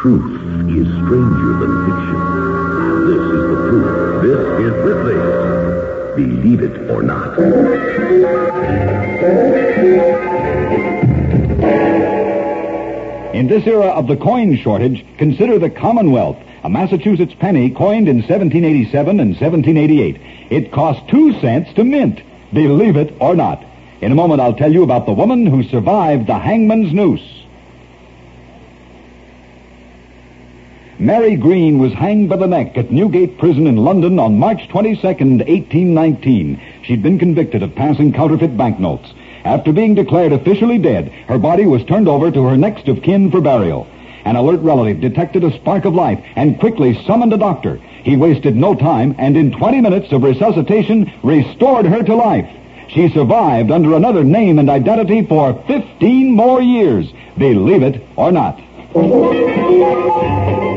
Truth is stranger than fiction. This is the proof. This is Ripley's Believe It or Not. In this era of the coin shortage, consider the Commonwealth, a Massachusetts penny coined in 1787 and 1788. It cost 2 cents to mint. Believe it or not. In a moment, I'll tell you about the woman who survived the hangman's noose. Mary Green was hanged by the neck at Newgate Prison in London on March 22nd, 1819. She'd been convicted of passing counterfeit banknotes. After being declared officially dead, her body was turned over to her next of kin for burial. An alert relative detected a spark of life and quickly summoned a doctor. He wasted no time and in 20 minutes of resuscitation restored her to life. She survived under another name and identity for 15 more years. Believe it or not.